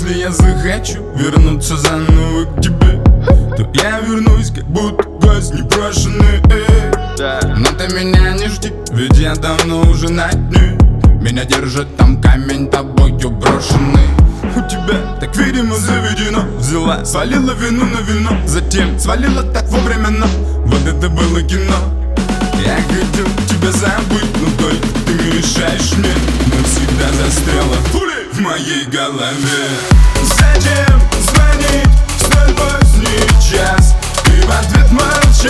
Если я захочу вернуться заново к тебе, то я вернусь, как будто гость непрошенный. Но ты меня не жди, ведь я давно уже на дне. Меня держит там камень, тобою брошенный. У тебя так, видимо, заведено. Взяла, свалила вину на вино, затем свалила так вовремя, но вот это было кино. Я хотел тебя забыть, но только ты мешаешь мне. Навсегда застряла пуля в моей голове. Зачем звонить в столь поздний час и в ответ молчать?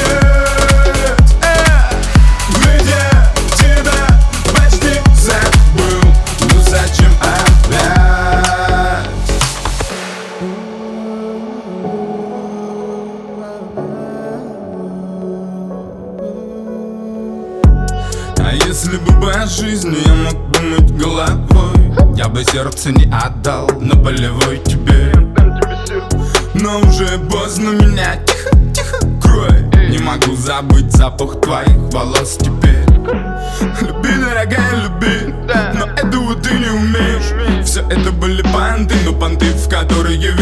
Ведь я тебя почти забыл, ну зачем опять? А если бы по жизни я мог думать головой, я бы сердце не отдал на болевой тебе. Но уже поздно, меня тихо, тихо крой. Не могу забыть запах твоих волос теперь. Люби, дорогая, люби, но этого ты не умеешь. Все это были понты, но понты, в которые